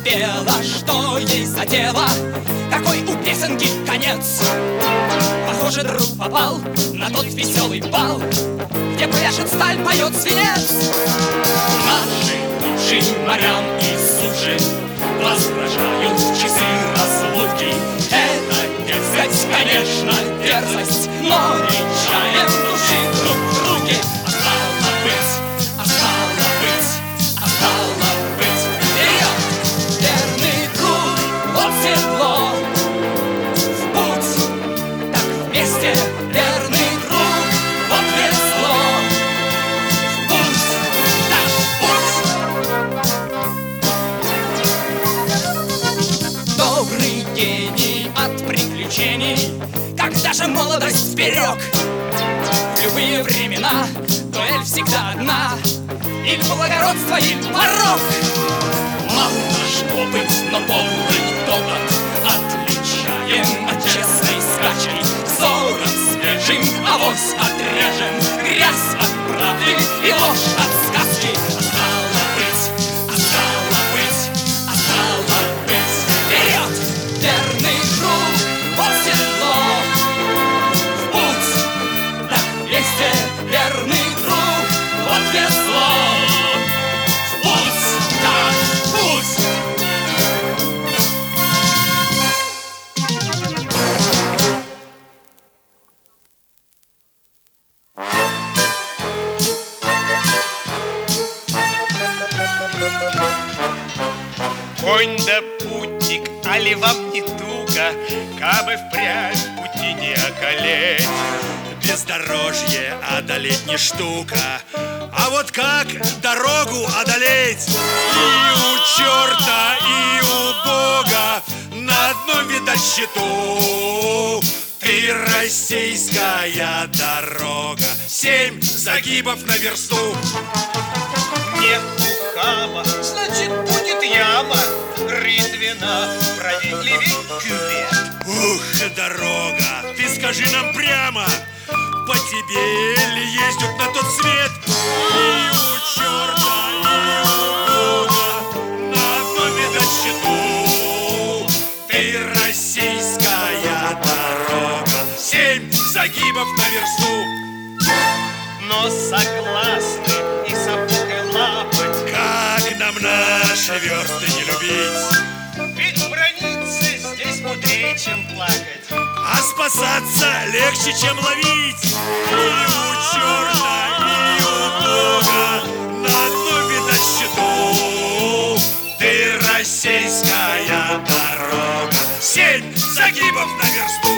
пела, что ей задело, какой у песенки конец. Похоже, друг попал на тот веселый бал, где пляшет сталь, поет свинец. Наши души морям и суши возвращают часы разлуки. Это дерзость, конечно, дерзость, но не чаем души друг в друге. Остало быть, вперед! Верный друг, вот седло, в путь, так вместе. Верный друг, вот весло, в путь, так в путь. Добрый гений от приключений, когда же молодость вперед? В любые времена дуэль всегда одна, или благородство, или порок. Мал наш опыт, но полный топот отличаем от честной скачки. Взором свежим авось отрежем грязь от правды и ложь от сказки. Остало быть, вперед! Верный друг, вот седло, в путь, так вместе. Верный друг, вот весло, в путь, так в путь. Конь да путник, али вам не туго, кабы впрямь пути не околеть. Бездорожье одолеть не штука, а вот как дорогу одолеть? И у черта, и у Бога на одном, видать, счету. Ты российская дорога, 7 загибов на версту. Нет ухаба, значит, будет яма. Рытвина, справедливей кювет. Ух, дорога, ты скажи нам прямо, по тебе ли ездят на тот свет? И у черта, и у Бога на одном, видать, счету. Ты российская дорога, 7 загибов на версту. Но согласны и сапог, и лапоть. Как нам наши версты не любить? Ведь браниться здесь мудрее, чем плакать, а спасаться легче, чем ловить. И у черта, и у Бога на одном, видать, счету. Ты российская дорога, 7 загибов на версту.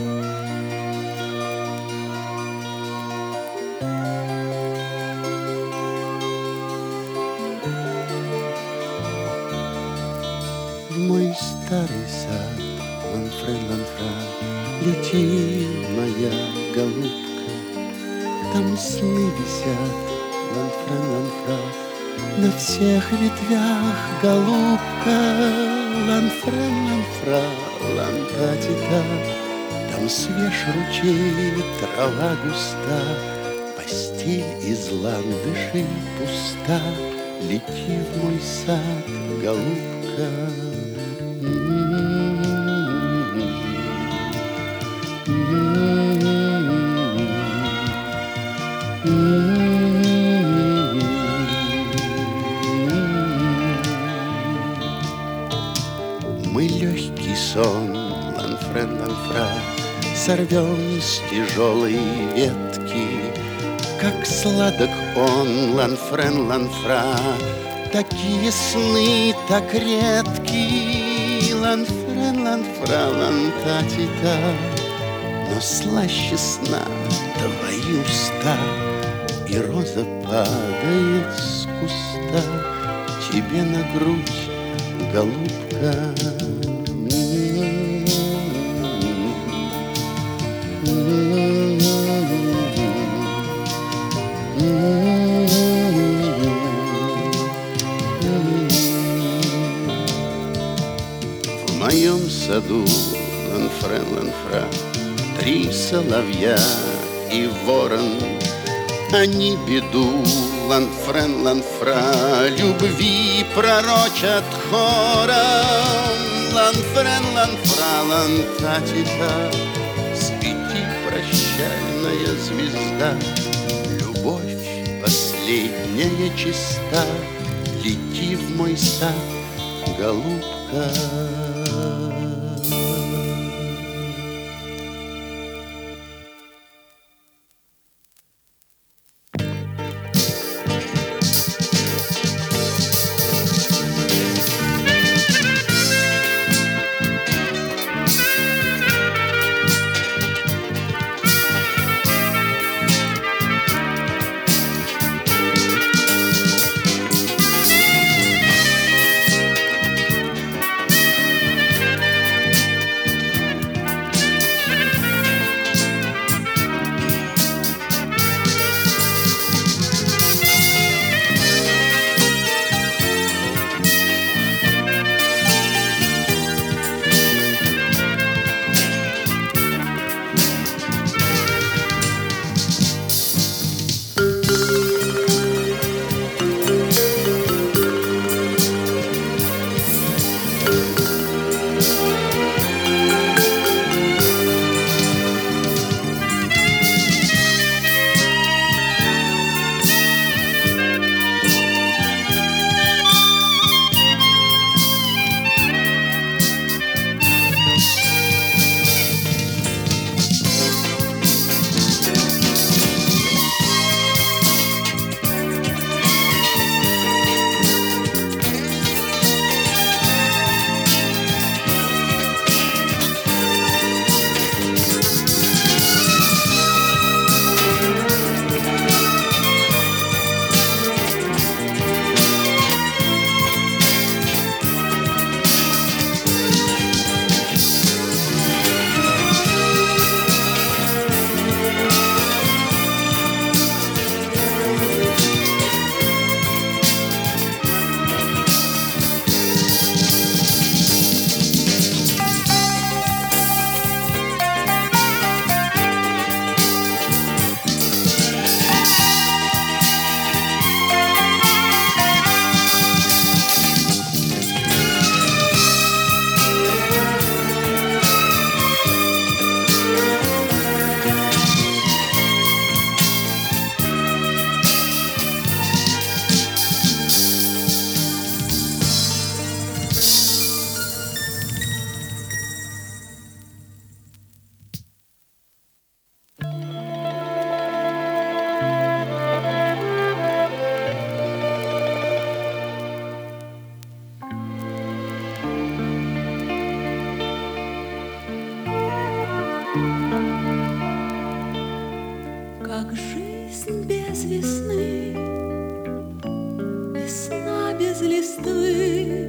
В мой старый сад, ланфре-ланфра, лети, моя голубка. Там сны висят, ланфре-ланфра, на всех ветвях, голубка. Ланфре-ланфра, лантатита, там свеж ручей, трава густа, постель из ландышей пуста. Лети в мой сад, голубка. Мы легкий сон, ланфре-ланфра, сорвем с тяжелой ветки. Как сладок он, ланфре-ланфра, такие сны так редки. Ланфре-ланфра, лантатита, но слаще сна твои уста. И роза падает с куста тебе на грудь, голубка. В моем саду, ланфре-ланфра, 3 соловья и ворон. Они беду, ланфре-ланфра, любви пророчат хором. Ланфре-ланфра, лантатита, свети, прощальная звезда. Любовь последняя чиста, лети в мой сад, голубка. Как жизнь без весны, весна без листвы,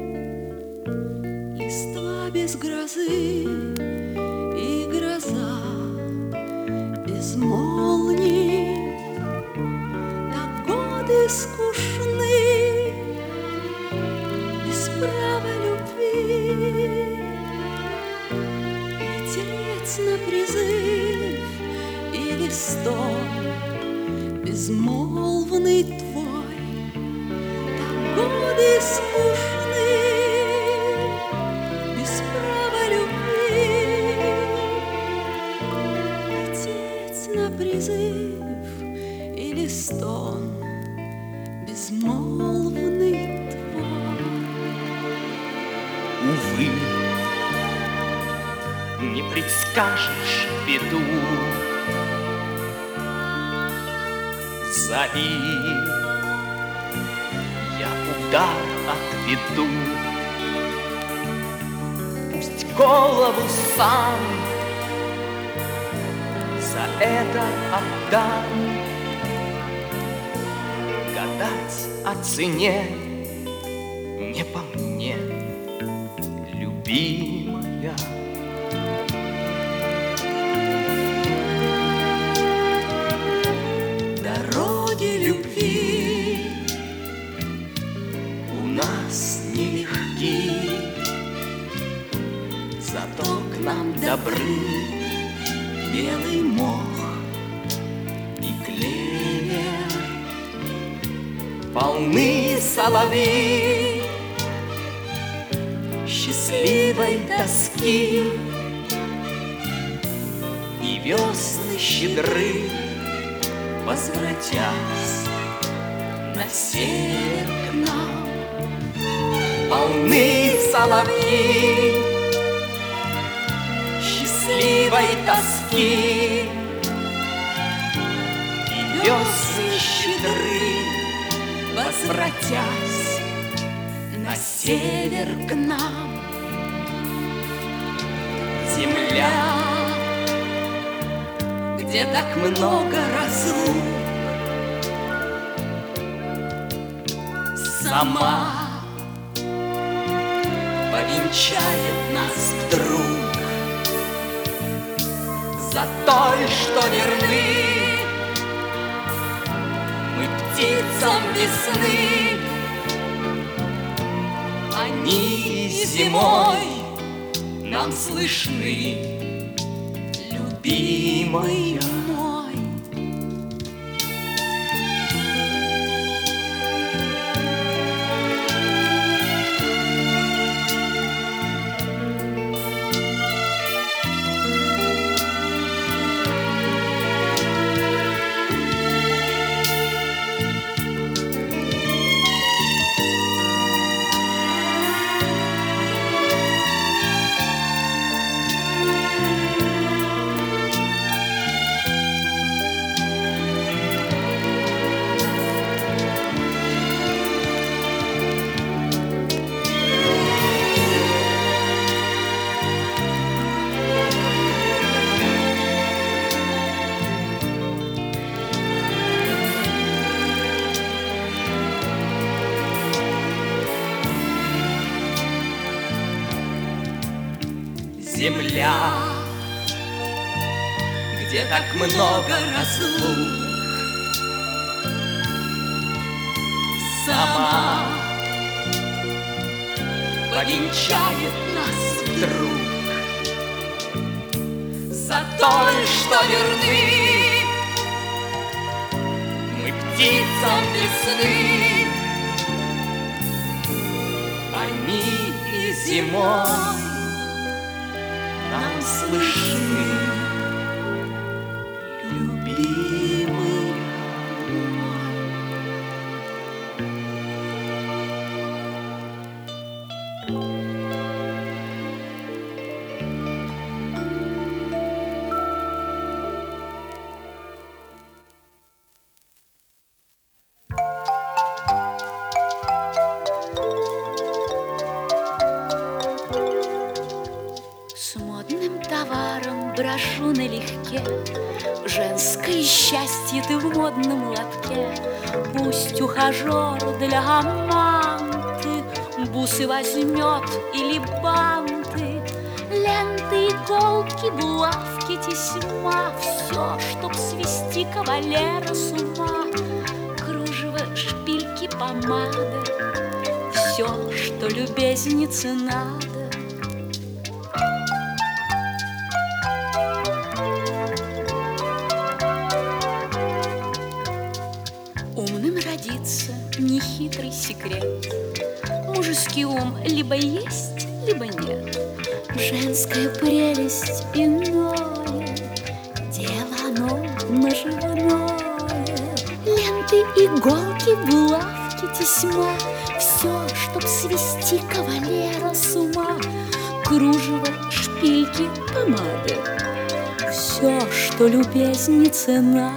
листва без грозы и гроза без молний. Так годы скучны, без права любви, лететь на призыв или стон безмолвный твой. Так годы скучны, без права любви, лететь на призыв или стон безмолвный твой. Увы, не предскажешь беду, зови, я удар отведу. Пусть голову сам за это отдам. Гадать о цене не по мне, любимая. Дороги любви у нас нелегки, Зато к нам добры белый мох и клевер. полны соловьи счастливой тоски, и весны щедры, возвратясь на север к нам. Полны соловьи счастливой тоски, и весны щедры, возвратясь на север к нам. Земля, где так много разлук, сама повенчает нас вдруг. За той, что верны мы птицам весны, они зимой нам слышны, любимая. мой. Земля, где так много разлук, сама повенчает нас вдруг. За той, что верны мы птицам весны, они и зимой нам слышны, любимые. С модным товаром брожу налегке. Женское счастье ты в модном лотке. Пусть ухажер для аманты бусы возьмет или банты, ленты, иголки, булавки, тесьма. Все, чтоб свести кавалера с ума. Кружево, шпильки, помады, все, что любезнице надо. Умным родится нехитрый секрет. Мужеский ум либо есть, либо нет. Женская прелесть иное, дело оно наживное. Ленты, иголки, булавки, тесьма. Все, чтоб свести кавалера с ума. Кружево, шпильки, помады, все, что любезнице надо.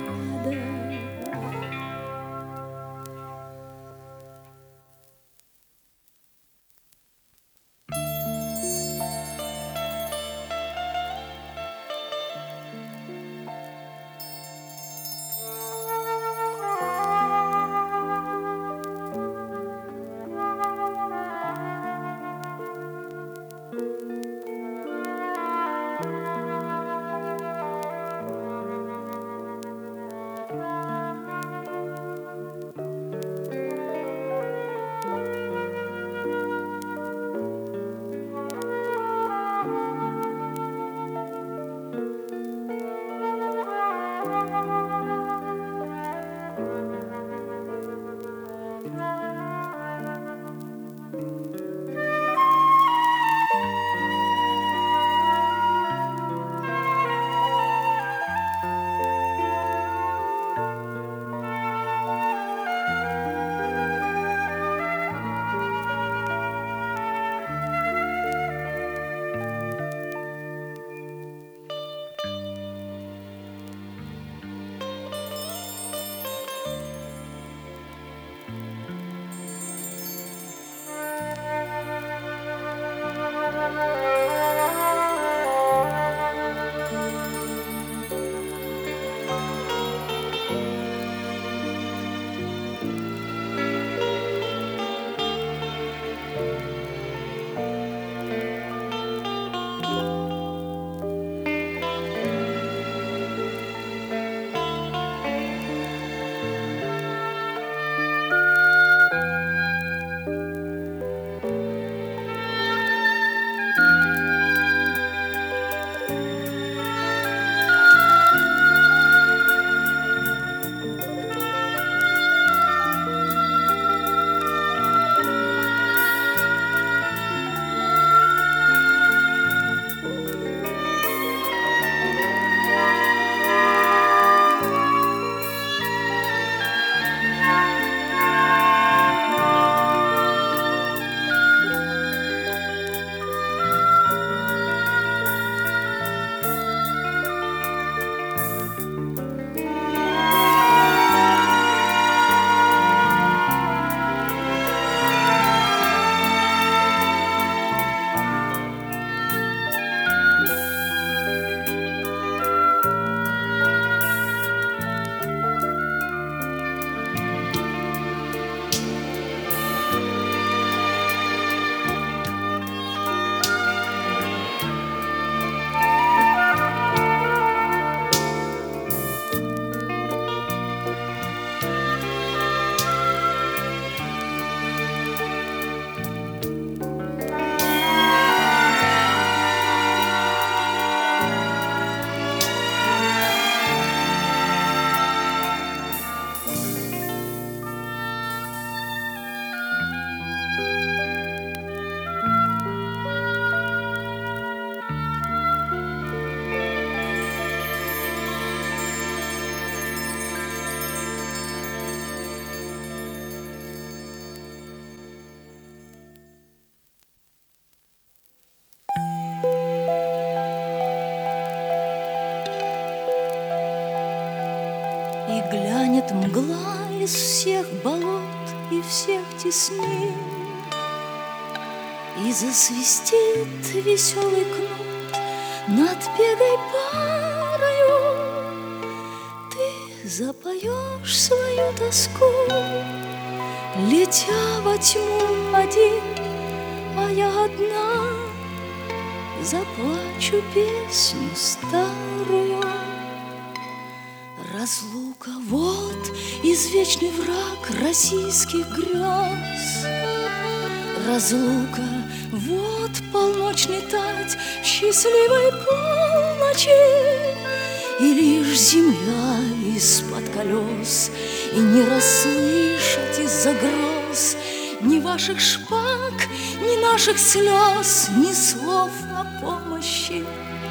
И глянет мгла из всех болот и всех теснин, и засвистит веселый кнут над пегой парою ты запоешь свою тоску, летя во тьму один, а я одна заплачу песню старую. Разлука — вот извечный враг российских грез. Разлука — вот полночный тать счастливой полночи. И лишь земля из-под колес, и не расслышать из-за гроз ни ваших шпаг, ни наших слез, ни слов о помощи.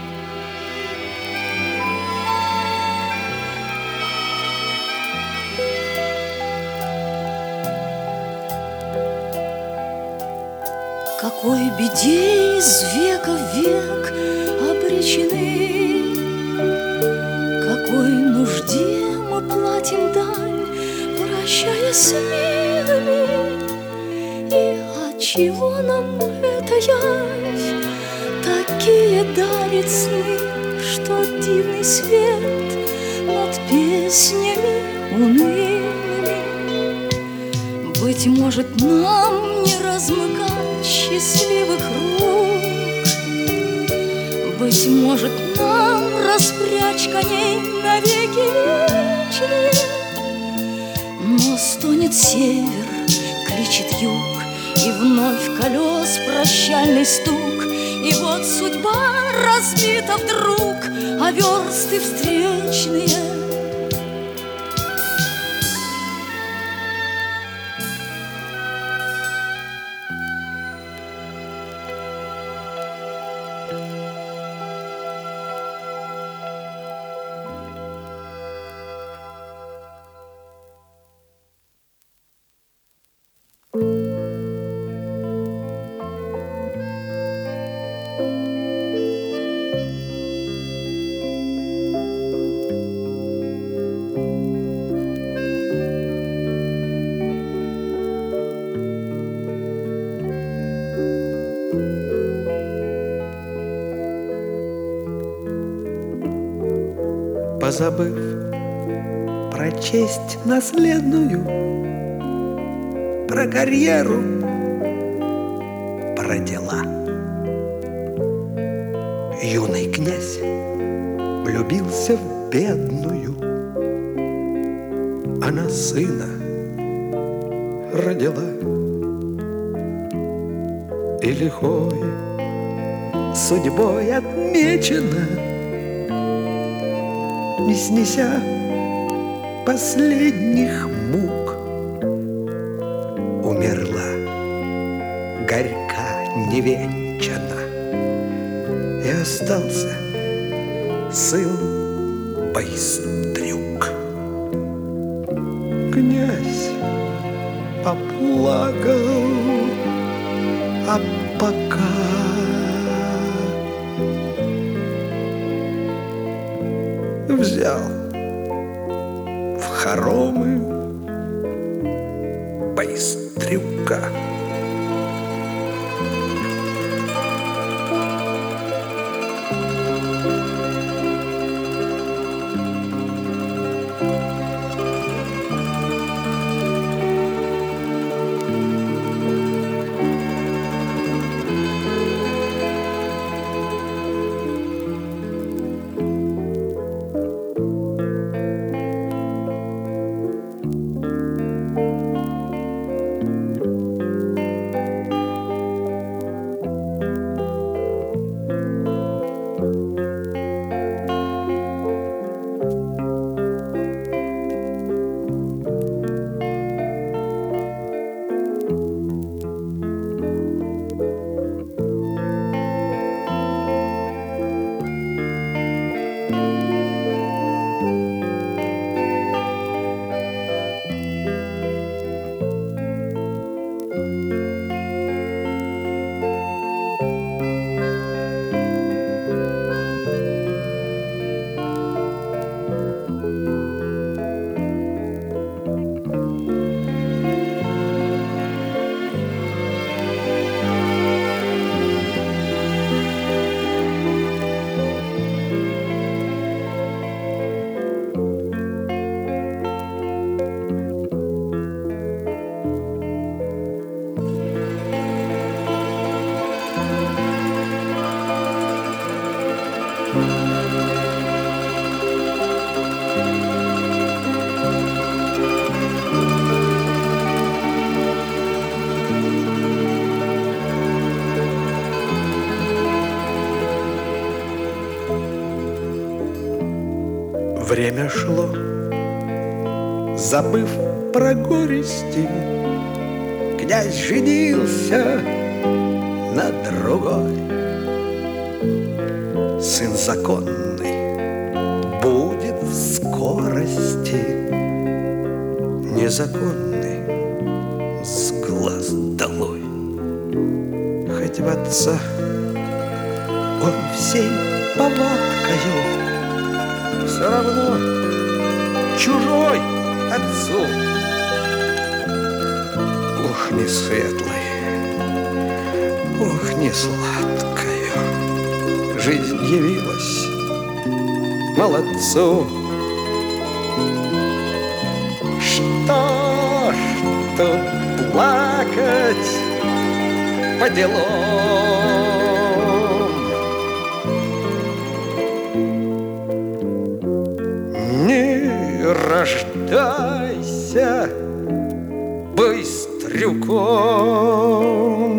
Какой беде из века в век обречены, какой нужде мы платим дань, прощаясь с милыми. И отчего нам эта явь такие дарит сны, что дивный свет над песнями унылыми? Быть может, нам не размыкать счастливых рук, быть может, нам распрячь коней навеки вечные. Но стонет север, кричит юг, и вновь колес прощальный стук. И вот судьба разбита вдруг, а версты встречные. Позабыв про честь наследную, про карьеру, про дела, юный князь влюбился в бедную. Она сына родила, и лихой судьбой отмечена, не снеся последних мук, умерла горька невенчана, и остался сын Байстрюк. Князь поплакал, а пока взял в хоромы Байстрюка. Время шло, забыв про горести, князь женился на другой. Сын законный будет в скорости, незаконный с глаз долой. Хоть в отца он всей повадкою, все равно чужой отцу. Ох, не светлой, ох, не сладкою жизнь явилась молодцу. Что ж тут плакать по делам? Не рождайся быстрюком.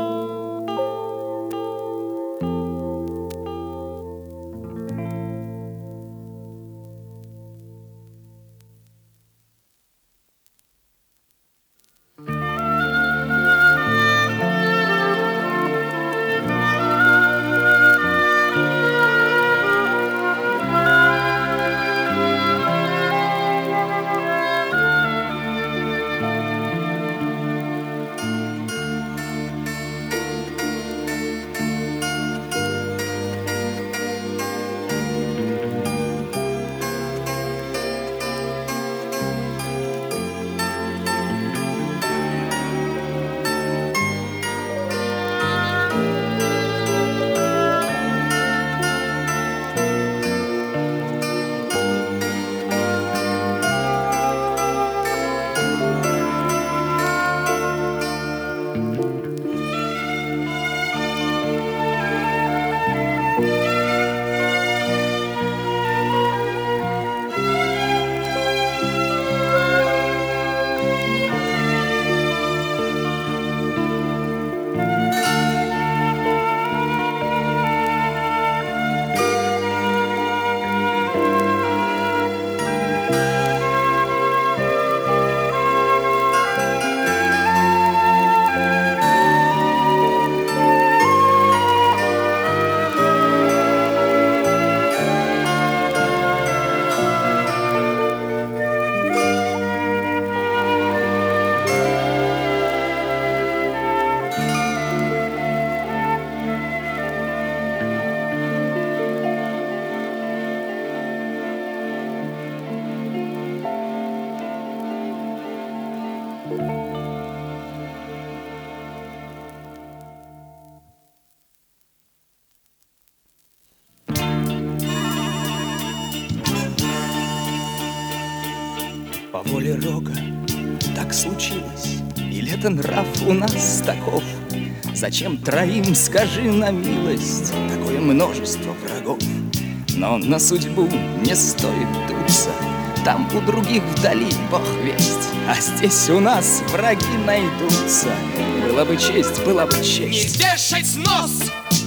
По воле Рога так случилось, или это нрав у нас таков? Зачем троим, скажи на милость, такое множество врагов? Но на судьбу не стоит дуться, там у других вдали Бог весть, а здесь у нас враги найдутся. Была бы честь, была бы честь. Не вешать нос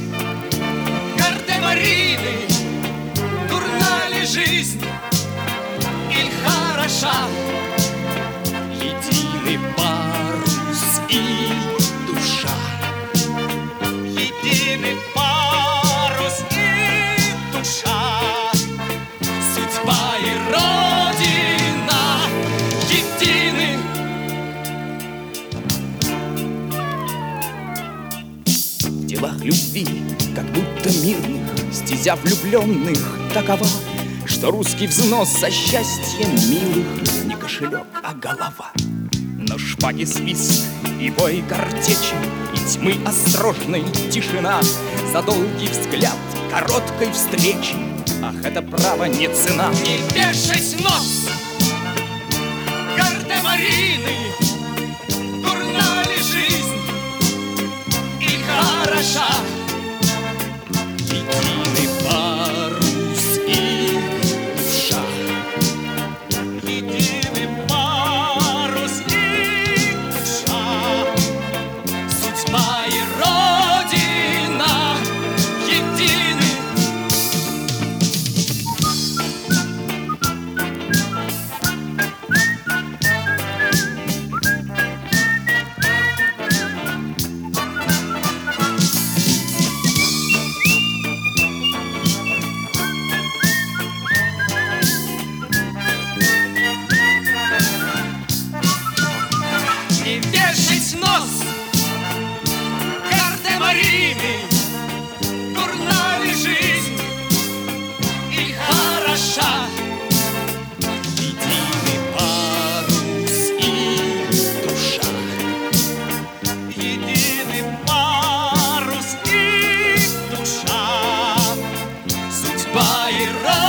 Гардемарины, дурна ли жизнь или хороша? Единый парус и душа, Единый парус и душа, судьба и родина едины. В делах любви, как будто мирных, стезя влюбленных такова, что русский взнос за счастье милых не кошелек, а голова. Но шпаги свист и бой картечи, и тьмы острожной тишина за долгий взгляд короткой встречи. Ах, это право не цена. не вешать нос Гардемарины, дурна ли жизнь или хороша? Единый парус и душа, Единый парус и душа, судьба и родина едины. Байрам.